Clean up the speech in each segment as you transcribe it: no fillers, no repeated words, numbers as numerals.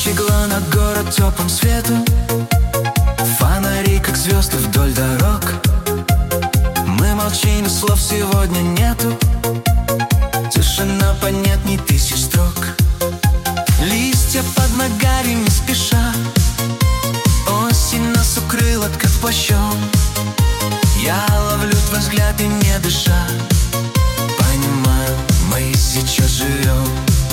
зажгла на город теплым светом, фонари, как звезды вдоль дорог. Мы молчим, и слов сегодня нету, тишина понятней тысяч строк. Листья под ногами не спеша, осень нас укрыла, как плащом. Я ловлю твой взгляд и не дыша понимаю, мы сейчас живем.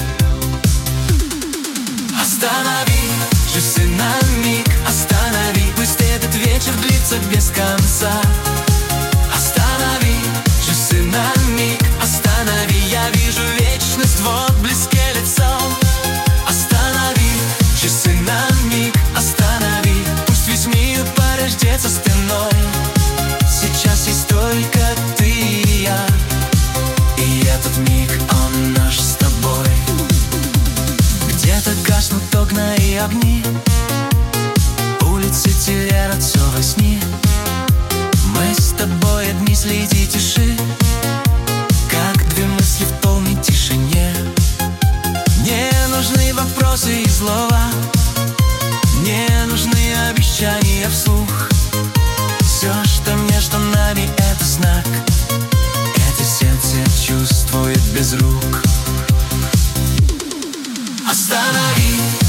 Останови часы на миг, останови, пусть этот вечер длится без конца. Останови часы на миг, останови, я вижу вечность в отблеске лицом. Останови часы на миг, останови, пусть весь мир порождется стеной. Сейчас есть только ты и я, и этот миг, он наш с тобой. Где-то гаснут окна и огни, улицы теряют все во сне. Мы с тобой одни среди тиши, как две мысли в полной тишине. Не нужны вопросы и слова, не нужны обещания вслух. Все, что между нами, это знак, это сердце чувствует без рук. Останови